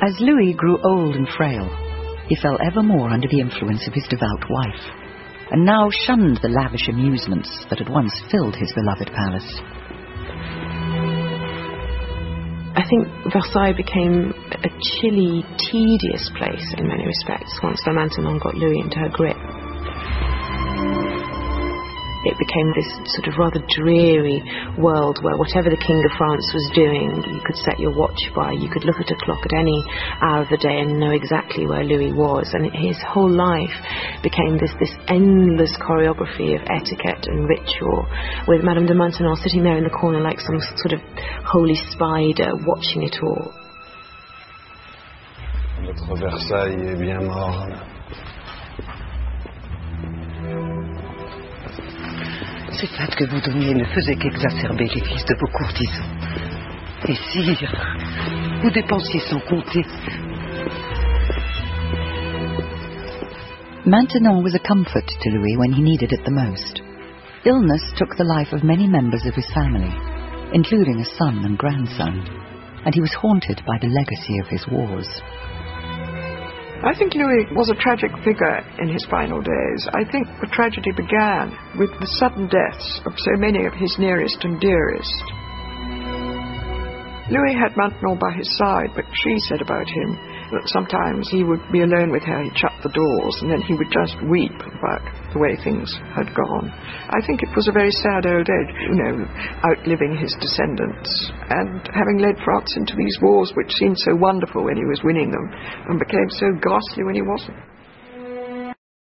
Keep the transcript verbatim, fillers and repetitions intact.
As Louis grew old and frail, he fell ever more under the influence of his devout wife, and now shunned the lavish amusements that had once filled his beloved palace. I think Versailles became a chilly, tedious place in many respects once the Maintenon got Louis into her grip. It became this sort of rather dreary world where whatever the King of France was doing, you could set your watch by, you could look at a clock at any hour of the day and know exactly where Louis was. And his whole life became this, this endless choreography of etiquette and ritual, with Madame de Maintenon sitting there in the corner like some sort of holy spider watching it all. Votre Versailles est bien mort. Ces fêtes que vous donniez ne faisaient qu'exacerber les vices de vos courtisans. Et sire, vous dépensiez sans compter. Maintenon was a comfort to Louis when he needed it the most. Illness took the life of many members of his family, including a son and grandson, and he was haunted by the legacy of his wars. I think Louis was a tragic figure in his final days. I think the tragedy began with the sudden deaths of so many of his nearest and dearest. Louis had Maintenon by his side, but she said about him that sometimes he would be alone with her, he'd shut the doors, and then he would just weep about the way things had gone. I think it was a very sad old age, you know, outliving his descendants, and having led France into these wars which seemed so wonderful when he was winning them, and became so ghastly when he wasn't.